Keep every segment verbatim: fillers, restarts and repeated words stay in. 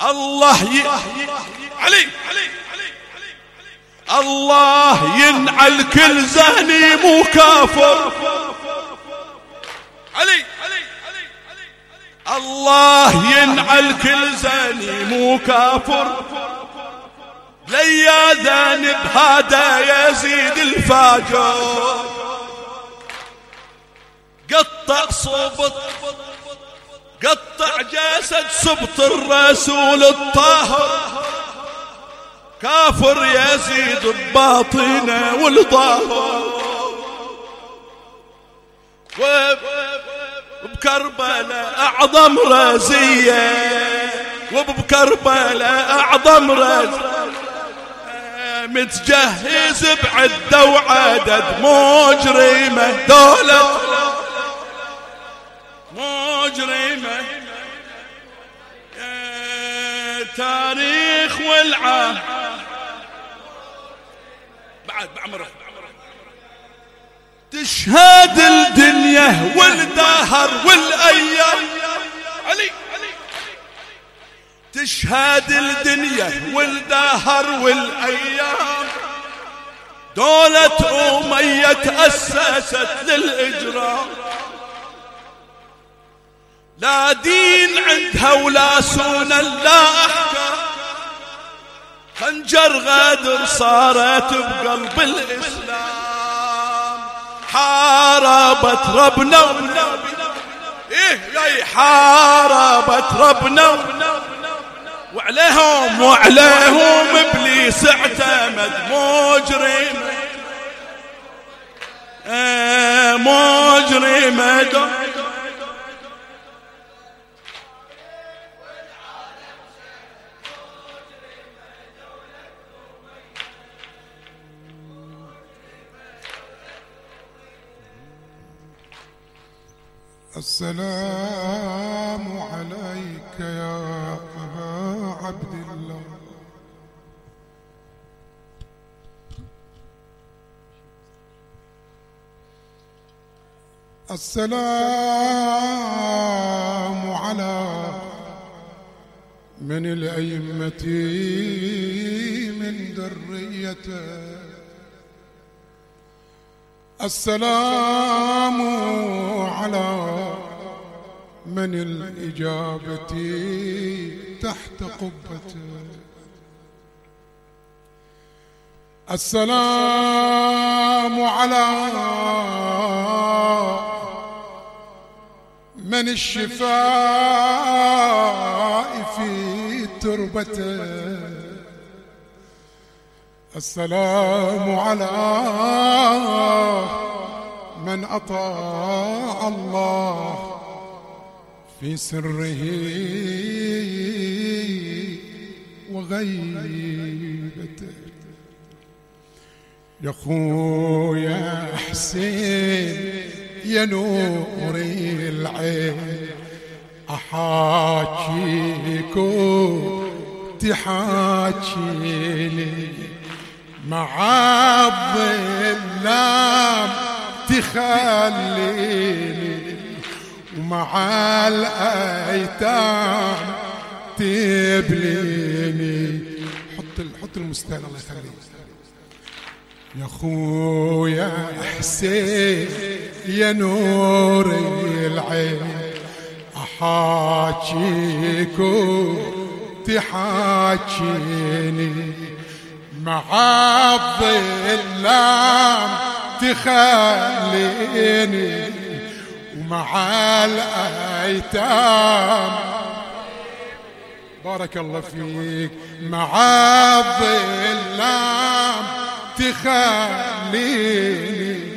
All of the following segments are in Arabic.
الله ي... علي الله ينعل كل زاني مو كافر. علي الله ينعل كل زاني مو كافر. ليا ذنب هذا يزيد الفاجر. قطع صبط قطع جسد سبط الرسول الطاهر. كافر يزيد بباطنه والظاهر. وبكربلاء أعظم رزية وبكربلاء أعظم رزية متجهز بعدة وعدد مجرمة دولة مجرمة. تاريخ والعام بعد بعمره تشهد الدنيا والدهر والأيام. علي تشهد الدنيا والدهر والأيام. دولة أمية تأسست للإجرام. لا دين عندها ولا سنة لا أحكام. خنجر غدر صارت بقلب الإسلام. حاربت ربنا ونبي إيه يا حاربت ربنا وعليهم وعليهم إبليس اعتمد. مجرمة آه مجرمة. السلام عليك يا أبا عبد الله. السلام على من الأئمة من ذريته. السلام على من الإجابة تحت قبته. السلام على من الشفاء في تربته. السلام على من أطاع الله في سره وغيبته. يا خويا حسين يا نور العين أحاكيكو تحاكيني مع الظلام تخليني ومع الأيتام تبليني. حط حط المستان الله يخليك. يا خويا حسين يا نور العين أحاكيكو تحاكيني مع الظلام تخليني ومع الأيتام. بارك الله فيك. مع الظلام تخليني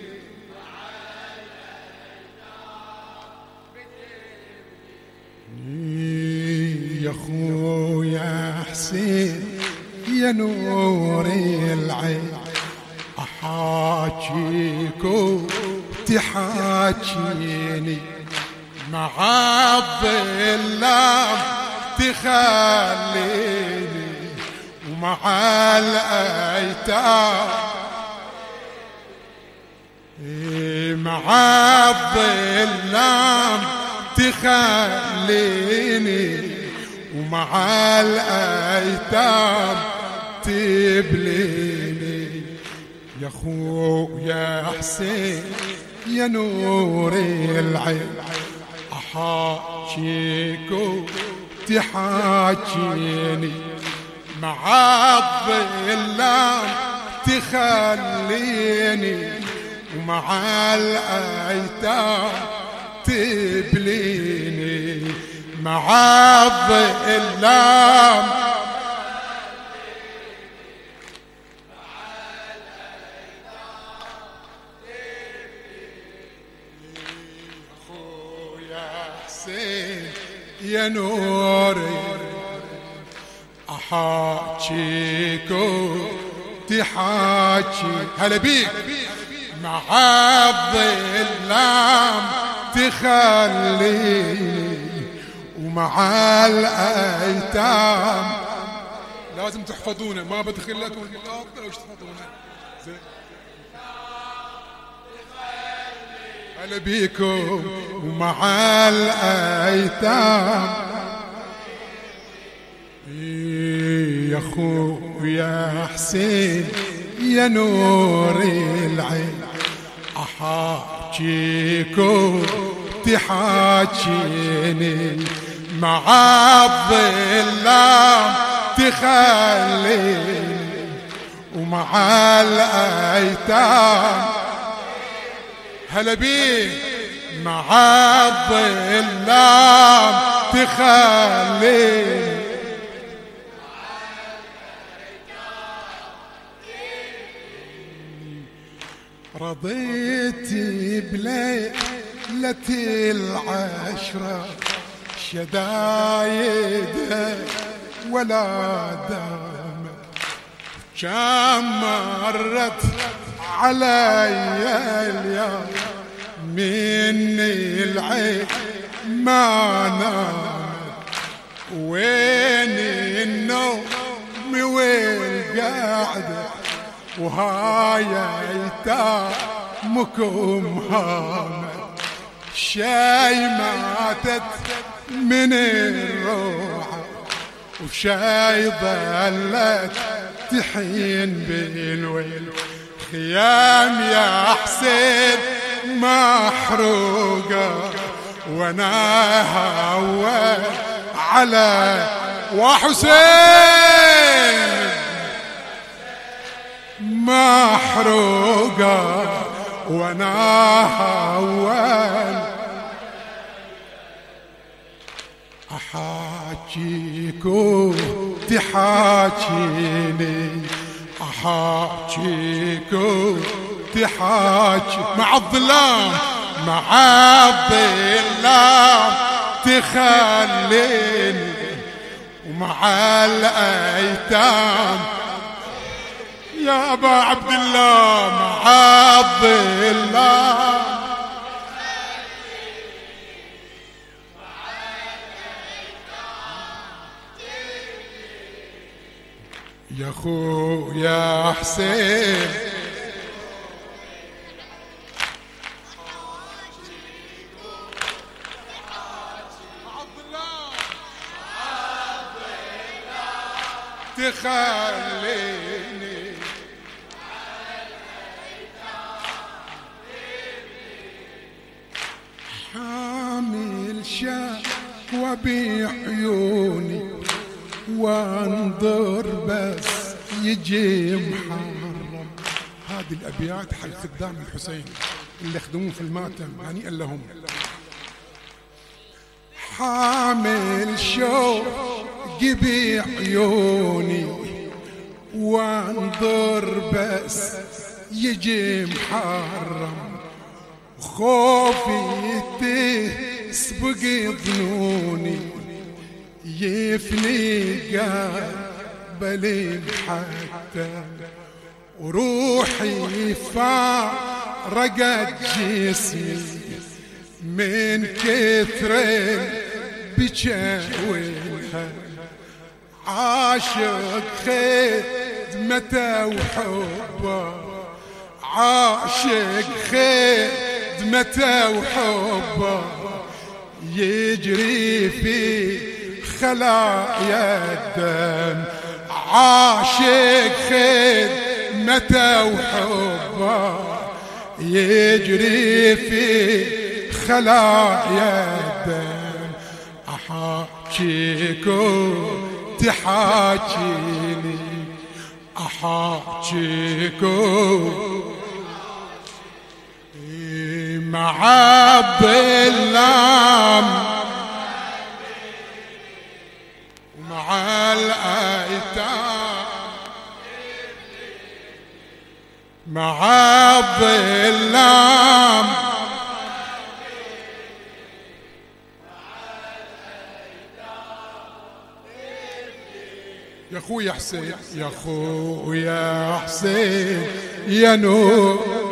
يا خويا حسين يا نور العين أحاكيكو تحاكيني مع الظلام تخليني ومع الأيتام. مع الظلام تخليني ومع الأيتام تبليني يا خويا حسين يا نور العين أحاكيك وتحاكيني مع الظلام تخليني ومع الأيتام تبليني مع الظلام يا نوري أحاكيك تحاكي هلا بيك مع الظلام تخليني ومع الأيتام لازم تحفظونه ما بدخلت والمقاطع وش تحفظونه هلا بيكم ومع الأيتام يا خويا حسين يا نور العين أحاكيك تحاكيني مع الظلام تخليني ومع الأيتام هلا بيه مع الظلام تخليني رضيتي بليلة العشرة شدايدها ولا دام كم مرت علي اليوم مني العين ما نامت وين النوم وين قاعدة وهاي ايتامكم هامت شاي ماتت من الروعة وشاي ظلت تحين بالويل خيام يا حسين محروقة وانا هوى على وحسين محروقة وانا هوى احاكيك تحاكيني احاكيك تحاكي مع الظلام مع الظلام تخليني ومع الايتام يا ابا عبد الله مع الظلام يا خويا حسين تخليني حامل شكوى بعيوني وانظر بس يجي محرم. هذه الابيات حق خدام الحسين اللي خدموه في الماتم هنيئا لهم. حامل شوق بعيوني وانظر بس يجي محرم خوفي تسبق ظنوني يفني قبلي حتى وروحي فارقت جسمي من كثر بجاويها عاشق خدمته وحبه عاشق خدمته وحبه يجري في خلايا الدم، عاشق خدمته وحبه يجري في خلايا الدم. أحاكيكو تحاكيني، أحاكيكو معب اللام ومع الأيتام، معب اللام يا خويا حسين، يا خويا حسين يا نور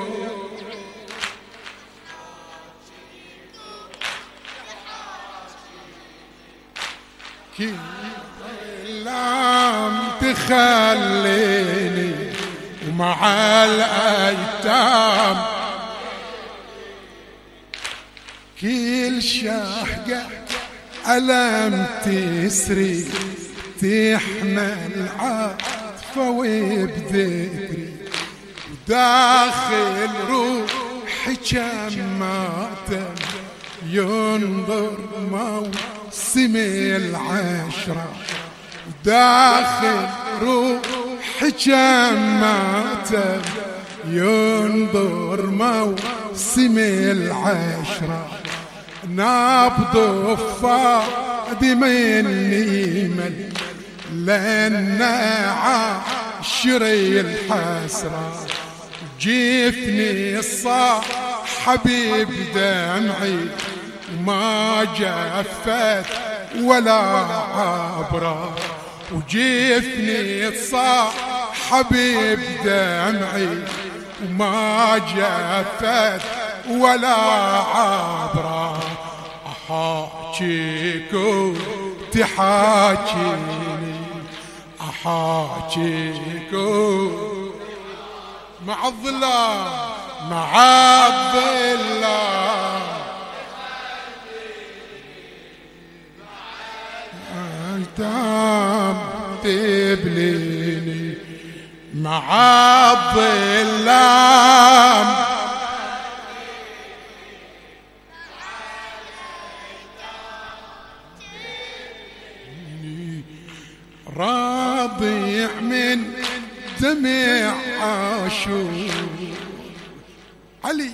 لام تخليني ومع الأيتام، كل شهقة ألم تسري تحمل عاطفة وبذكري، وداخل روحي جماتا ينظر موسم العشرة، وداخل روحي جماتا ينظر موسم العشرة، نبض فادي مني مل لأن عاشري الحسرة، جيفني الصاحب بدمعي وما جفت ولا عبرة، وجيفني الصاحب بدمعي وما جفت ولا عبرة. أحاكيكو تحاكيني، أحاكيكو مع الظلام، مع الظلام أيتام تبليني، مع الظلام راضيع من دمع عاشور علي،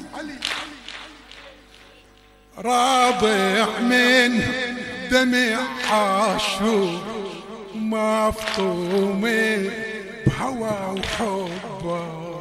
راضيع من دمع عاشور مفطوم بهوى وحبه،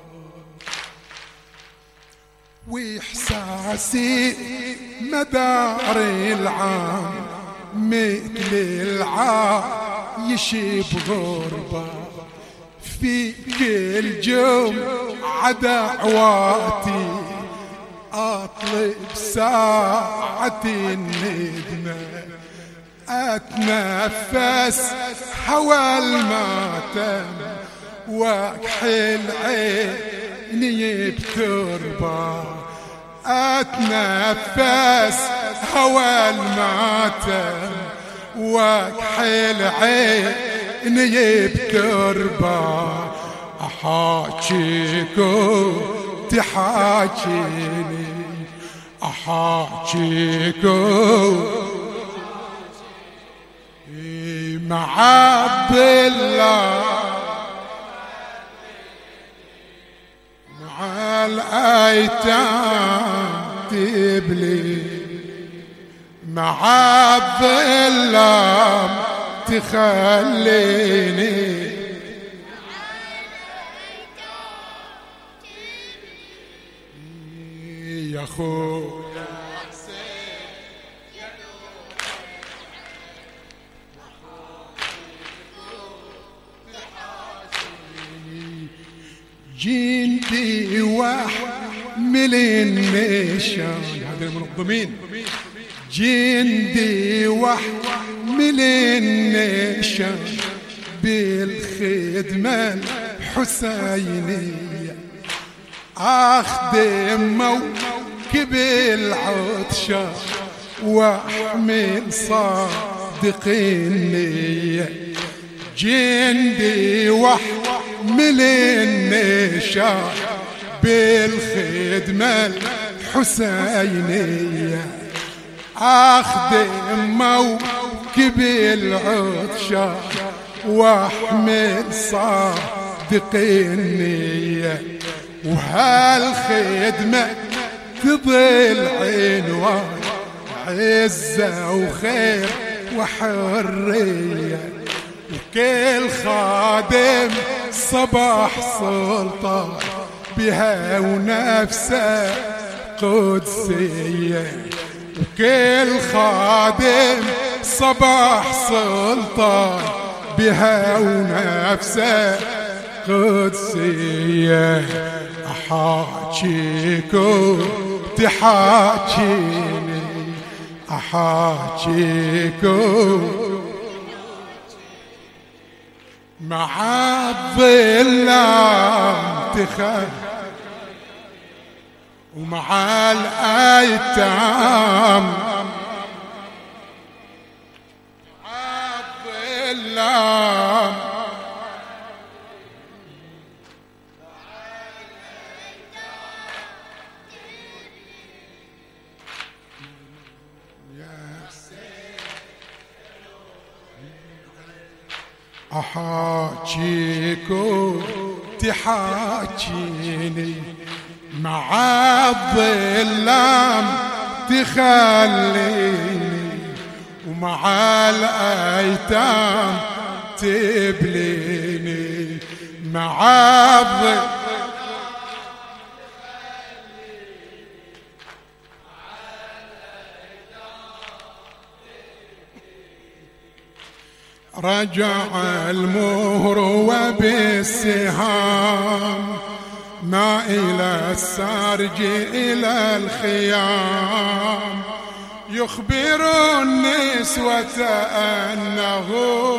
واحساسي مدار العام مثل العايش بغربة، في كل جمعة دعواتي أطلب ساعة الندمة، أتنفس هوى الماتم وأكحل عيني بتربة، أتنفس هوى الماتم واكحل عيني بتربة. أحاكيكو تحاكيني، أحاكيكو مع بالله، مع الأيتام تبلي، مع الظلام تخليني، يا خويا حسين يا نور جندي واحمل النشان، هذا المنظمين، جندي واحمل النشان بالخدمة الحسينية، أخدم موكب العطشان واحمل صاب صادقيني جندي واحمل النشاط بالخدمة الحسينية أخدم موكب العطشان واحمل صادقيني وهالخدمة تظل عنوان عزة وخير وحرية وكل خادم صباح سلطان بها ونفسه قدسية وكل خادم صباح سلطان بها ونفسه قدسية أحاكيكو تحاكيني أحاكيكو مع الظلام تخاف ومع الأيتام مع الظلام أحاكيكو تحاكيني مع الظلام تخليني ومع الأيتام تبليني مع الظلام رجع المهر وبالسهام ما إلى السارج إلى الخيام يخبر النسوة أنه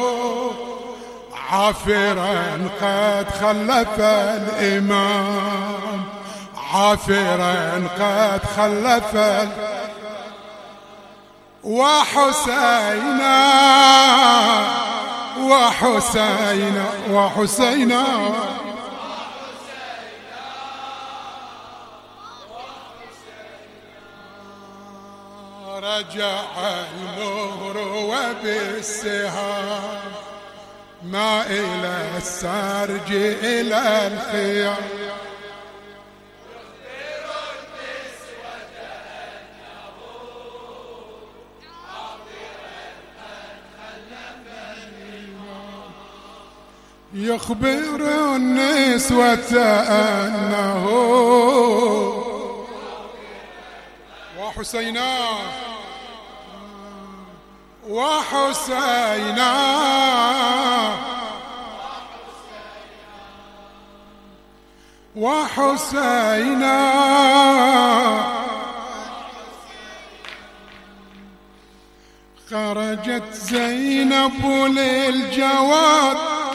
عافرا قد خلف الإمام عافرا قد خلف وحسينا وحسينا وحسينا رجع المهر وبالسهام ما إلى السرج إلى الخيام يخبر النسوة أنه وحسينا وحسينا وحسينا خرجت زينب للجواد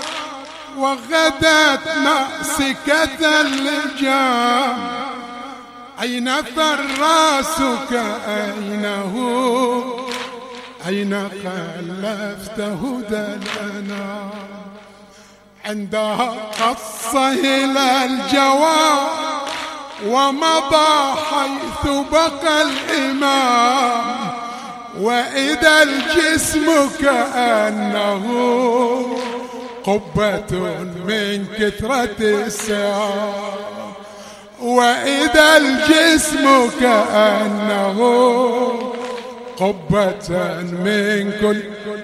وغدت مأسكة اللجام أين فراسك أين هو أين خلفت هدى الأنام عندها قص إلى الجواب ومضى حيث بقى الإمام وإذا الجسم كأنه قبة من كثرة السهام وإذا الجسم كأنه قبة من كل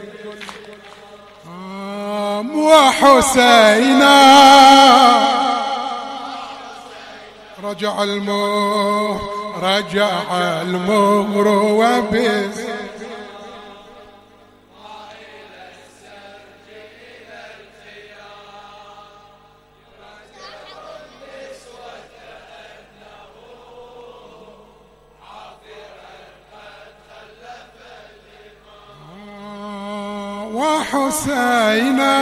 آم وحسينا رجع المهر رجع المهر وبس وحسينا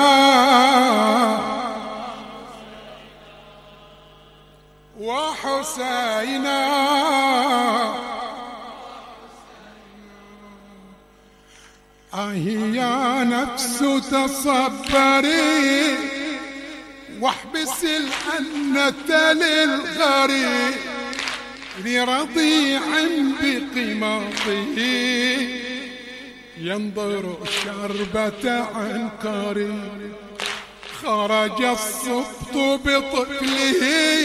وحسينا آه يا نفس تصبري واحبس الأنة للغريب لرضيع بقماطه ينظر الشربة عن قريب. خرج السبط بطفله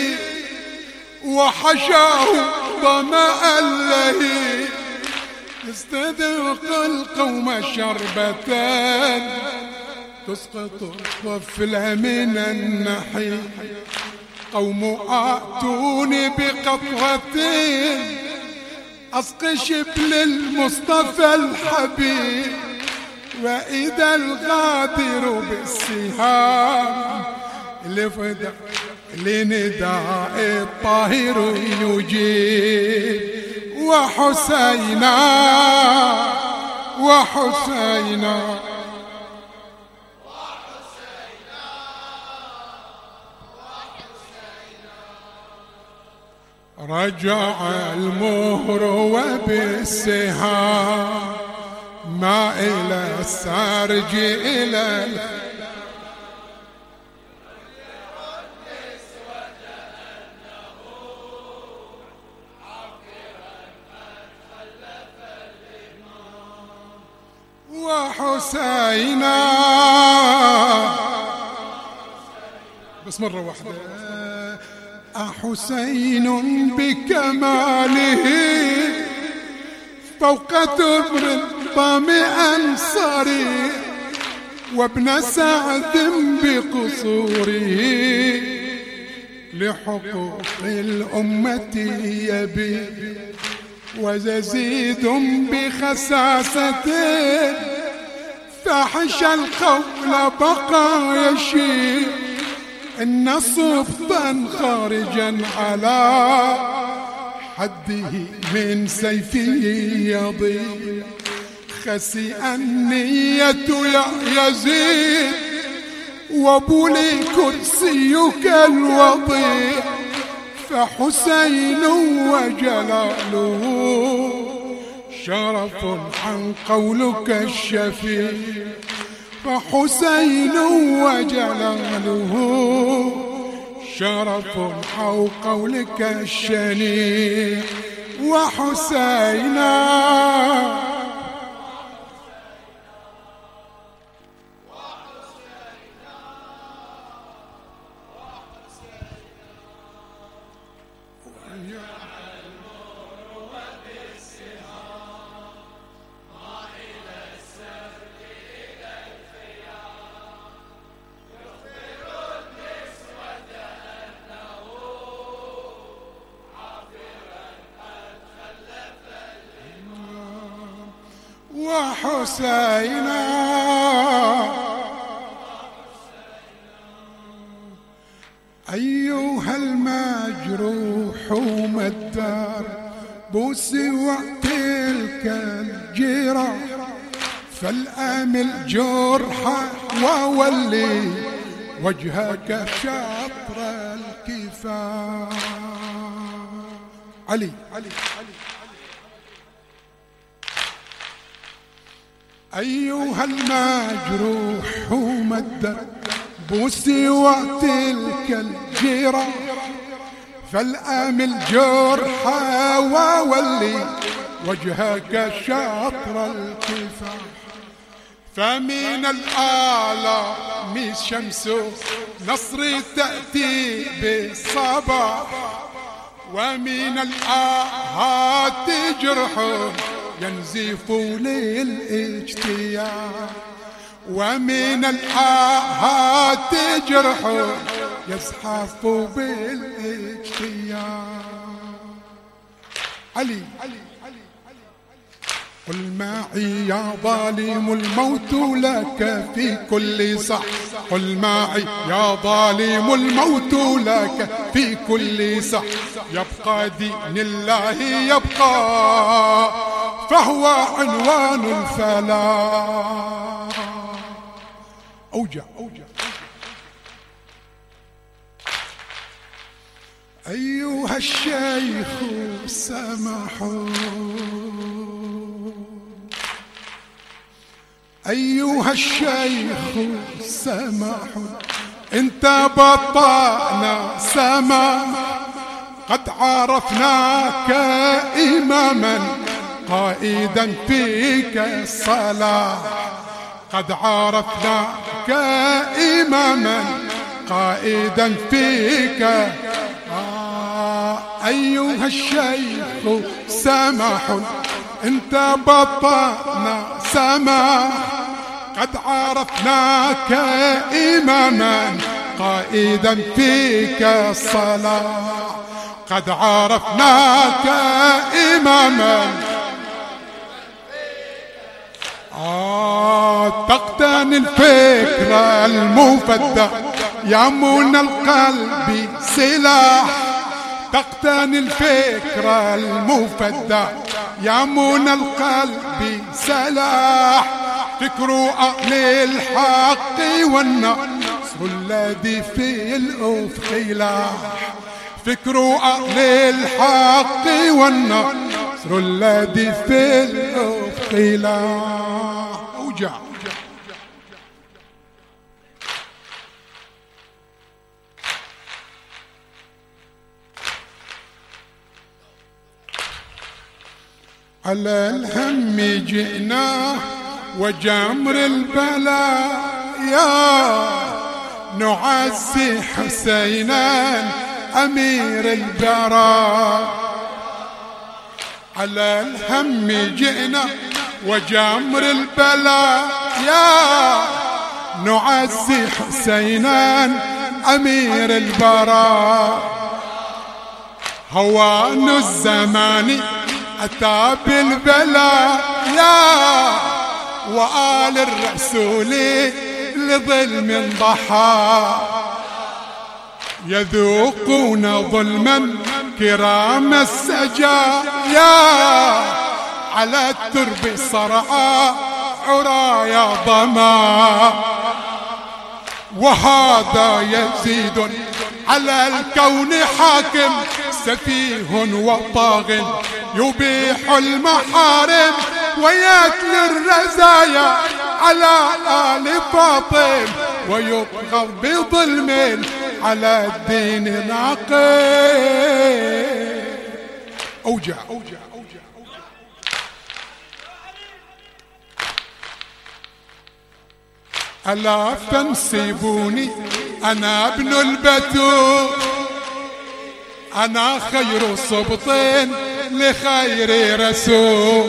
وحشاه ظمأ اللهيب استذاق القوم شربة تسقط الطفل من النحيب. قوم آتوني بقطرة أسقي شبل المصطفى الحبيب وإذا الغادر بالسهام لفدع لنداء الطاهر يجيب. وحسينا وحسينا رجع المهر وبالسهام ما إلى السرج إلى وحسينا بس مرة واحدة. أحسين بكماله فوق تبر طامئا صريح وابن سعد بقصوره لحقوق الأمة يبي ويزيد بخساسته فحش القول بقى يشير إن صفطا خارجا على حده من سيفه يضيء خسئ النية يا يزيد وبلي كرسيك الوضيع فحسين وجلاله شرف عن قولك الشفيع فحسين وجلاله شرف عن قولك الشنيع. وحسينا وحسينا أيها المجروح مدار بسوى تلك الجراح فالآمل جرحا وولي وجهك شطر الكفاح. علي علي أيها المجروح مدر بسوى تلك الجراح فالآمل جرحا وولي وجهك شطر الكفاح. فمن الآلام شمس نصر تأتي بالصباح ومن الآهات جرح ينزف للاجتياح ومن الآهات جرح يزحف بالاجتياح. علي قل معي يا ظالم الموت لك في كل صح قل معي يا ظالم الموت لك في كل صح يبقى دين الله يبقى فهو عنوان الفلاح. أوجع أوجع أيها الشيخ سمحوا أيها الشيخ سماح انت بطانا سماح، قد عرفناك إماما قائدا فيك الصلاح، قد عرفناك إماما قائدا فيك. آه أيها الشيخ سماح انت بطانا سماح، قد عرفناك إماما قائدا فيك الصلاح، قد عرفناك إماما. آه تقتني الفكرة المفدى يا منى القلب سلاح، تقتني الفكرة المفدى يا منى القلب سلاح، فكر أهل الحق والنصر الذي في الأفق لاح، فكر أهل الحق والنصر الذي في الأفق لاح. أوجع على الهم جئنا وجمر البلايا، نعزي حسينا أمير البراء، على الهم جئنا وجمر البلايا، نعزي حسينا أمير البراء، هوان الزمان أتى بالبلايا، وآل الرسول لظلم ضحى، يذوقون ظلما كرام السجايا، على الترب صرعى عرايا ظما، وهذا يزيد على الكون حاكم سفيه وطاغ، يبيح المحارم ويتلي الرزايا على آل فاطم، ويبغض بظلم على الدين ناقم. أوجع أوجع أوجع ألا تنسبوني أنا ابن البتول، أنا خير صبط لخير رسول،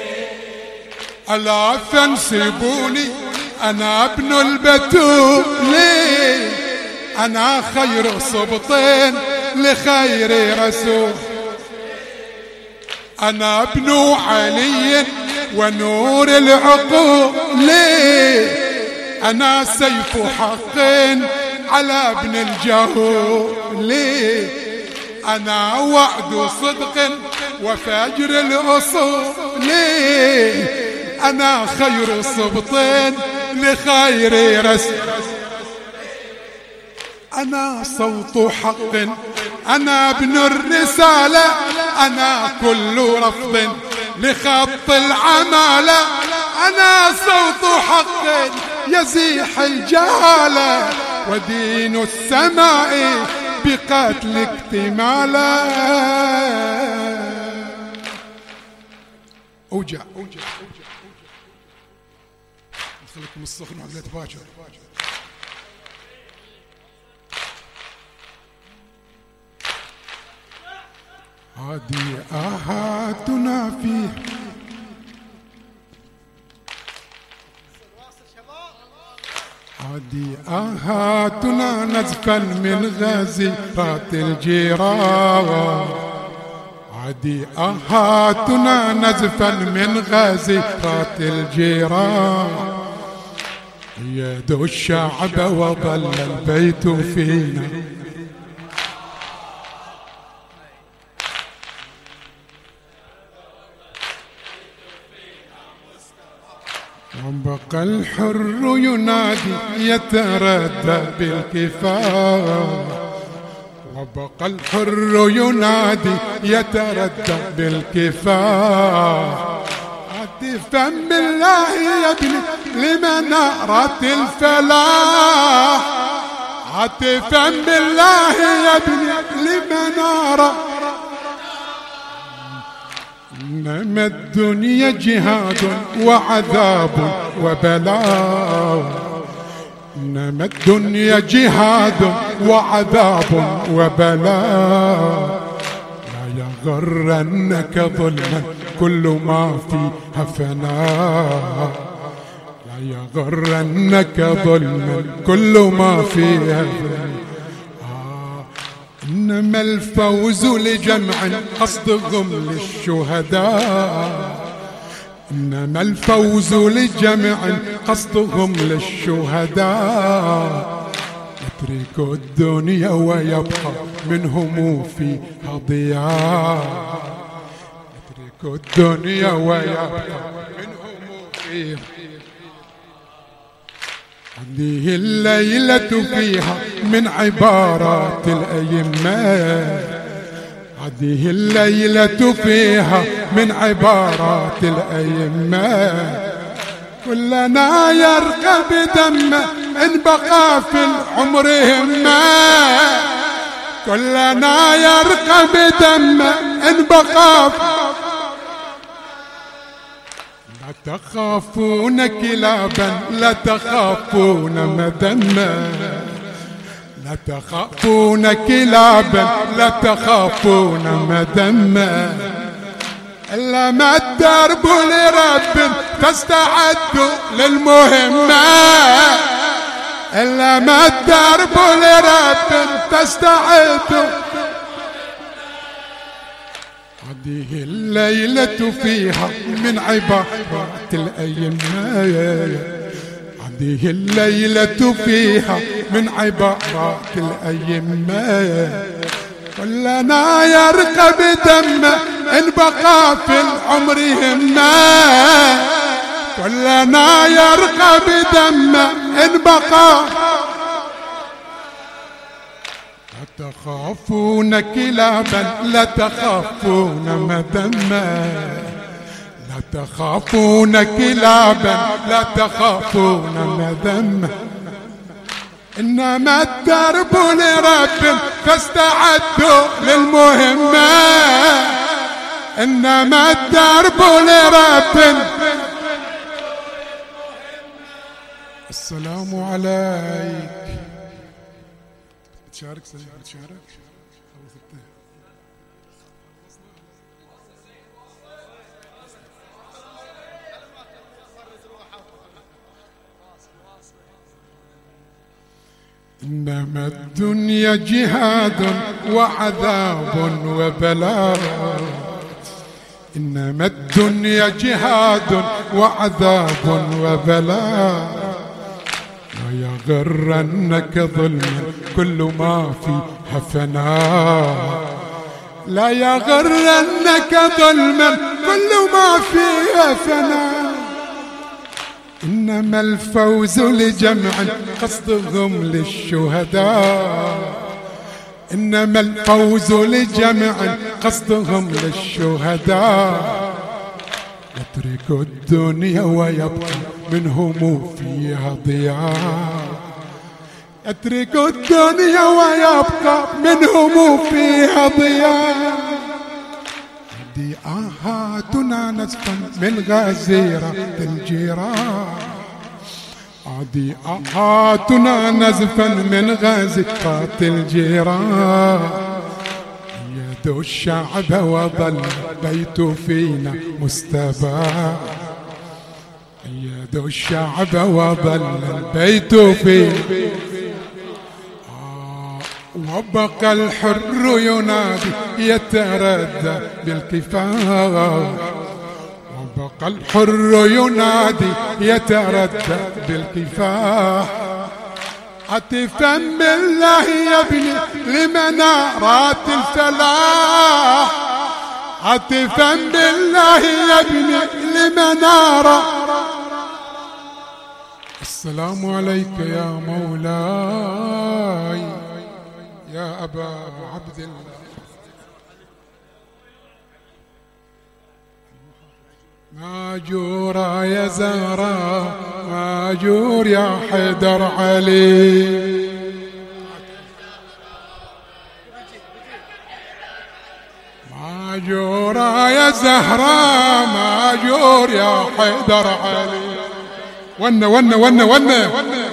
ألا تنسبوني أنا ابن البتول، أنا خير صبط لخير رسول، أنا ابن علي ونور العقول، أنا سيف حق على ابن الجهول، أنا وعد صدق وفجر الأصول، أنا خير صبط لخير رسول، أنا صوت حق أنا ابن الرسالة، أنا كل رفض لخط العمالة، أنا صوت حق يزيح الجهالة، ودين السماء بقتل اكتمالا. أوجع أوجع خليكم الصخر عقلة باكر. هذه آهاتنا فيه هذه آهاتنا نزفا من غزيرات الجيران، هذه آهاتنا نزفا من غزيرات الجيران، يدعو الشعب وظل البيت فينا، وبقى الحر ينادي يتردى بالكفاح، وبقى الحر ينادي يتردى بالكفاح، هاتفا بالله يا ابني لمنارة الفلاح، هاتفا بالله يا ابني لمنارة. إنما الدنيا جهاد وعذاب وبلاء، إنما الدنيا جهاد وعذاب وبلاء. لا يغرنك ظلما كل ما فيها فناء، لا يغرنك ظلما كل ما فيها فناء. إنما الفوز لجمع قصدهم للشهداء، إنما الفوز لجمع قصدهم للشهداء. يترك الدنيا ويبقى منهم فيها ضياء، يترك الدنيا ويبقى منهم فيها. هذه الليلة فيها من عبارات الأئمة، هذه الليلة فيها من عبارات الأئمة. كلنا يرقى بدمه إن بقى في العمر همة، كلنا يرقى بدمه إن بقى في. لا تخافون كلابا لا تخافون مذمة، لا تخافون كلابا لا تخافون مذمة. إلا ما الدرب لرب تستعدوا للمهمة، إلا ما الدرب لرب تستعدوا. هذه الليلة فيها من عبارات الأئمة، هذه الليلة فيها من عبارات الأئمة. كلنا يرقى بدمه إن بقى في العمر همة، كلنا يرقى بدمه إن بقى. لا تخافون كلابا لا تخافون مذمة، لا تخافون كلابا لا تخافون مذمة. إنما الدرب لرب فاستعدوا للمهمة، إنما الدرب لرب. السلام عليك. بتشارك سلام بتشارك. إنما الدنيا جهاد وعذاب وبلاء، إنما الدنيا جهاد وعذاب وبلاء. لا يغرنك ظلما كل ما فيها فناء، لا يغرنك ظلما كل ما فيها فناء. إنما الفوز لجمع قصدهم للشهداء، إنما الفوز لجمع قصدهم للشهداء. يترك الدنيا ويبقى منهم فيها ضياء، يترك الدنيا ويبقى منهم فيها ضياء. هذه آهاتنا نزفا من غزيرة الجيران، هذه آهاتنا نزفا من غزيرة الجيران. يدعو الشعب وظل بيت فينا مستباح، يدعو الشعب وظل البيت فينا. وبقى الحر ينادي يتردى بالكفاح، وبقى الحر ينادي يتردى بالكفاح. هاتفا بالله يا ابني لمنارات الفلاح، هاتفا بالله يا ابني لمنارة. السلام عليك يا مولاي يا أبا عبد الله. ماجورة يا زهرة ماجور يا حيدر علي. ماجورة يا زهرة ماجور يا حيدر علي. ونا ونا ونا ونا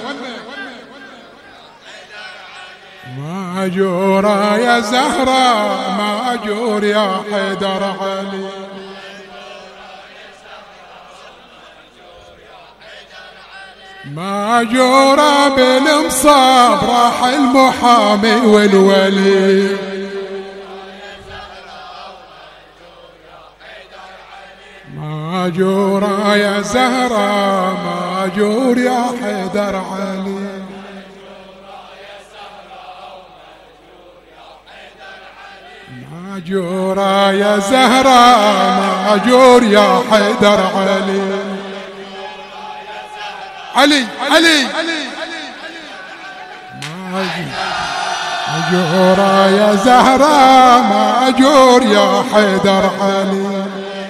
ماجورة يا زهرة ماجور يا حيدر علي. ماجورة بالمصاب راح المحامي والولي. ماجورة يا زهرة ماجور يا حيدر علي. ماجورة يا زهرة ماجور يا حيدر علي. علي علي ماجورة يا زهرة ماجور يا حيدر علي.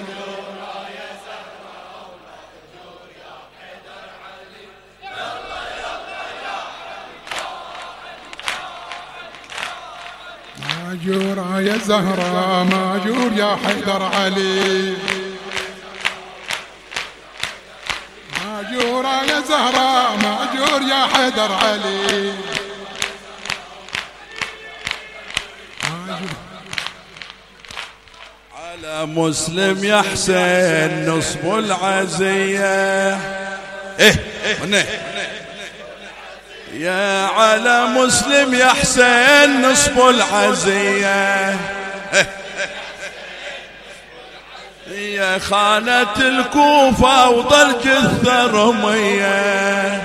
ماجورة يا زهرة ماجور يا حيدر علي. ماجورة يا زهرة ماجور يا حيدر علي. على مسلم يا حسين نصب العزية. ايه هنا يا على مسلم يا حسين نصب العزية. يا خانة الكوفة وضل جثة رمية.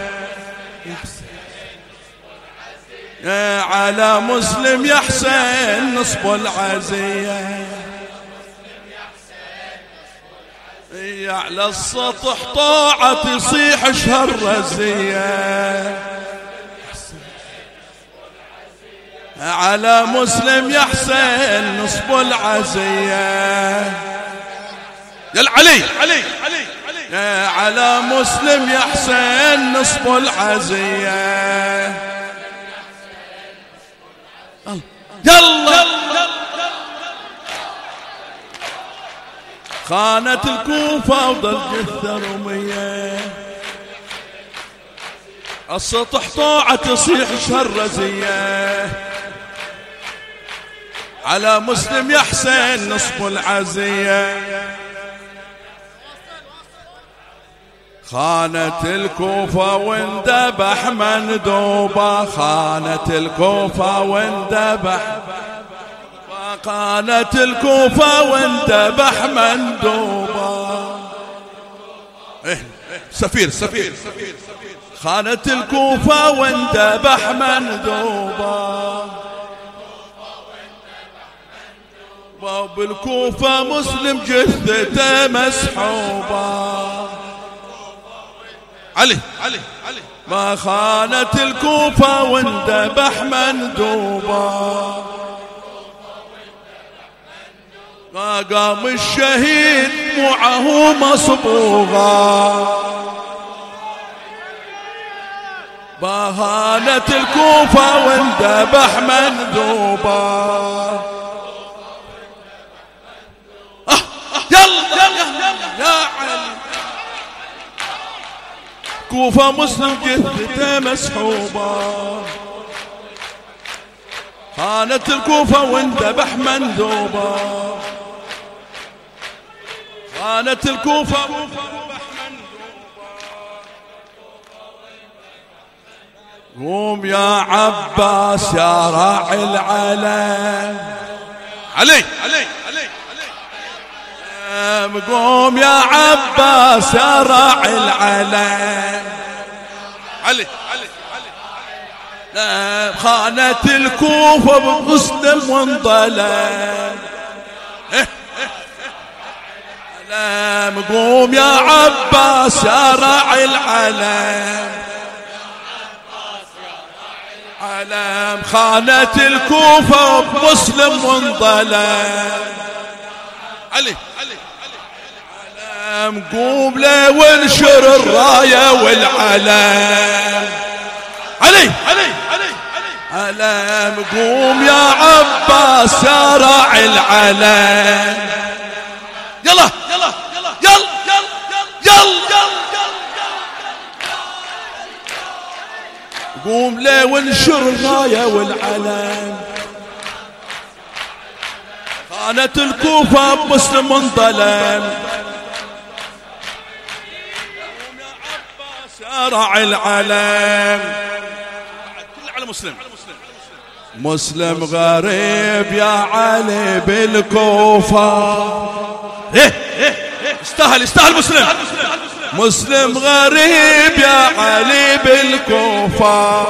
يا على مسلم يا حسين نصب العزية. يا على السطح طاعة تصيح شهر رزية. على مسلم يا حسين نصب العزية. يا علي علي علي على مسلم يا حسين نصب العزية. يلا خانة الكوفة وضل جثة رمية. السطح طاعة تصيح شرزية. على مسلم يا حسين نصب العزية. خانة الكوفة واندبح مندوبة. خانة الكوفة واندبح. خانة الكوفة واندبح مندوبة. إيه سفير سفير خانة الكوفة واندبح مندوبة. باب الكوفة مسلم جثته مسحوبة. علي علي علي ما خانة الكوفة واندبح مندوبة. ما قام الشهيد معه مصبوغة. بهانة الكوفة واندبح مندوبة. آه يلا يلا يا علي كوفة مسلم جثته مسحوبة. خانة الكوفة واندبح مندوبة. خانة الكوفة قوم يا عباس يا راعي العلم. علي علي علي قوم يا عباس يا راعي العلم. علي علي خانة الكوفة بمسلم وانظلم. قوم يا عباس يا راعي العلم. علم خانة الكوفة بمسلم وانظلم. علي قوم له وانشر الراية والعلم. علي علي علي علم قوم يا عباس يا راعي العلم. يلا يلا يلا يلا يلا قوم له وانشر الراية والعلم. خانت الكوفة بمسلم انظلم. يا راعي العلم كل على مسلم. مسلم غريب يا علي بالكوفة. ايه ايه استاهل استاهل مسلم. مسلم غريب يا علي بالكوفة.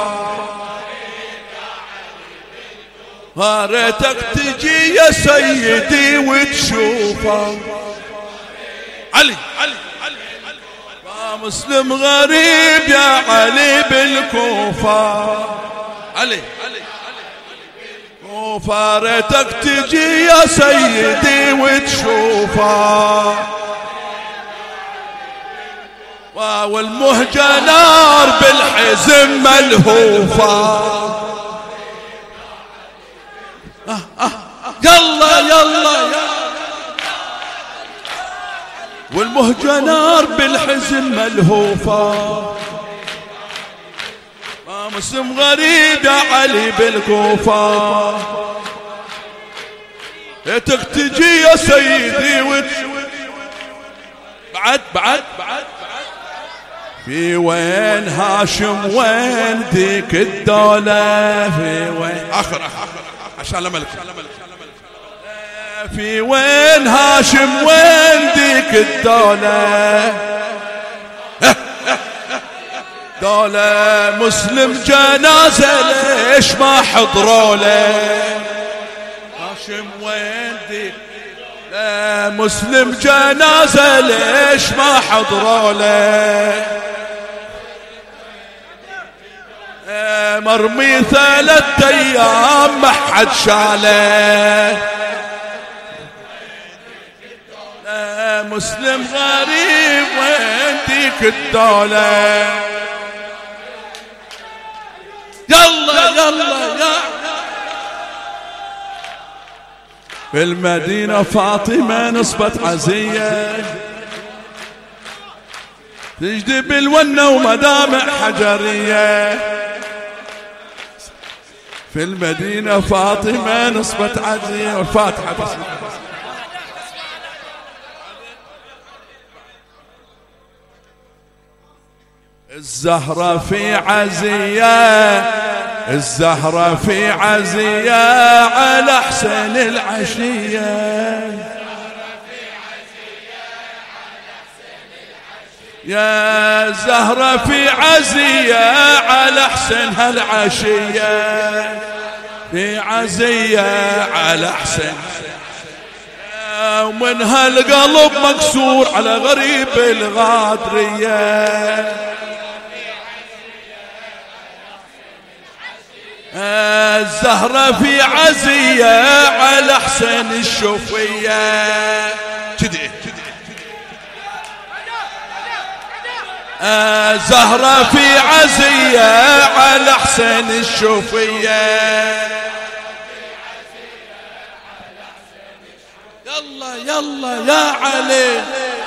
هارتك تجي يا سيدي وتشوفه. علي علي مسلم غريب يا علي بالكوفة. علي علي وفارتك تجي يا سيدي وتشوفه. والمهجة نار بالحزم ملهوفة. آه آه يلا يلا يلا والمهجة نار بالحزن ملهوفة. ما مسلم غريب يا علي بالكوفة. هتك تجي يا سيدي وت بعد بعد بعد في وين هاشم وين ذيك الدولة. في وين آخر آخر عشان الملك. في وين هاشم وين ذيك الدولة. دولة مسلم جنازة ليش ما حضروا له. هاشم وين ذيك لا مسلم جنازة ليش ما حضروا له. مرمي ثلاث ايام ما حد شاله. مسلم غريب وين ذيك الدولة. يلا يلا يا في المدينة فاطمة نصبت عزية. تجذب الونة ومدامع حجرية. في المدينة فاطمة نصبت عزية. والفاتحة تسلم. الزهرة في عزية. الزهرة في عزية على حسين العشية. يا زهرة في عزية على حسين هالعشية. في عزية على حسين ومن هالقلب مكسور على غريب الغادرية. الزهرة في عزية على حسين الشوفية. كذي الزهرة في عزية على حسين الشوفية. يلا يلا يا علي.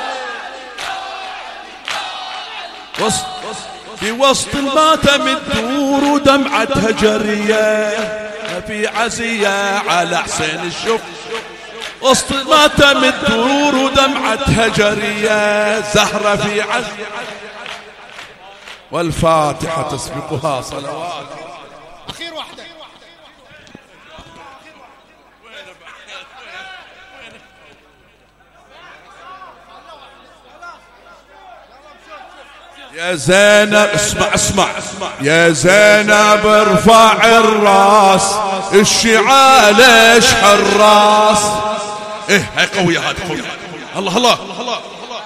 وسط في وسط الماتم الدور ودمعتها جرية. في عزية على حسين الشوف. وسط الماتم الدور ودمعتها جرية. زهرة في عزية والفاتحة تسبقها صلوات. أخير واحدة. يا زينب اسمع اسمع يا زينب ارفع الراس الشعال حراس. ايه هاي قوية هذه قوية. الله الله الله.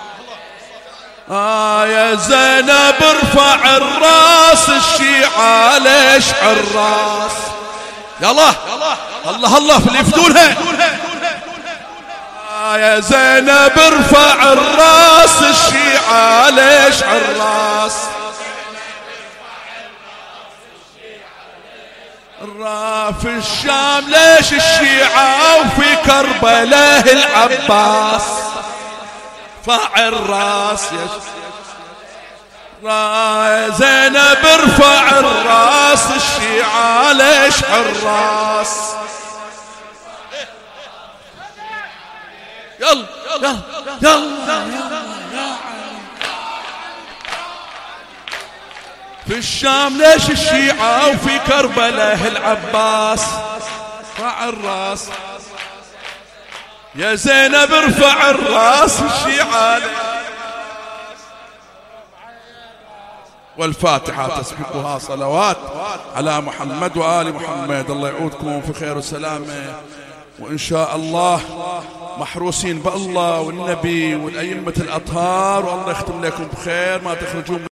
آه يا زينب ارفع الراس الشعال حراس. يلا الله الله في اللي يفدونها. يا زينب ارفع الراس الشيعة ليش عالراس في الشام ليش الشيعة وفي كربلاء العباس فاع الراس يا زينب ارفع الراس الشيعة ليش الراس يلا يلا يلا في الشام ليش الشيعة وفي كربلاء العباس رفع الراس يا زينب ارفع الراس الشيعة. والفاتحة تسبقها صلوات على محمد وآل محمد. الله يعودكم في خير وسلامة، وإن شاء الله محروسين بالله والنبي والأئمة الأطهار، والله يختم لكم بخير ما تخرجون.